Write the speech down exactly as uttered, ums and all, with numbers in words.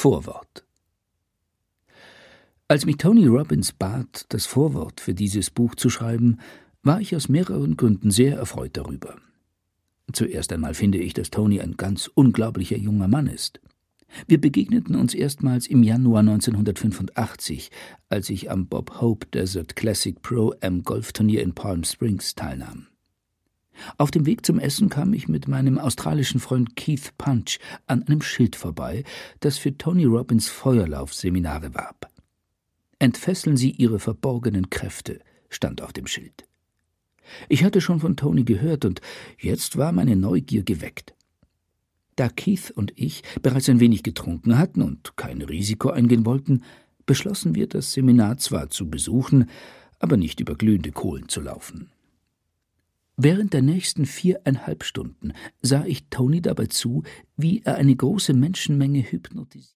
Vorwort. Als mich Tony Robbins bat, das Vorwort für dieses Buch zu schreiben, war ich aus mehreren Gründen sehr erfreut darüber. Zuerst einmal finde ich, dass Tony ein ganz unglaublicher junger Mann ist. Wir begegneten uns erstmals im Januar neunzehnhundertfünfundachtzig, als ich am Bob Hope Desert Classic Pro-Am Golfturnier in Palm Springs teilnahm. Auf dem Weg zum Essen kam ich mit meinem australischen Freund Keith Punch an einem Schild vorbei, das für Tony Robbins Feuerlaufseminare warb. »Entfesseln Sie Ihre verborgenen Kräfte«, stand auf dem Schild. Ich hatte schon von Tony gehört, und jetzt war meine Neugier geweckt. Da Keith und ich bereits ein wenig getrunken hatten und kein Risiko eingehen wollten, beschlossen wir, das Seminar zwar zu besuchen, aber nicht über glühende Kohlen zu laufen. Während der nächsten viereinhalb Stunden sah ich Tony dabei zu, wie er eine große Menschenmenge hypnotisierte.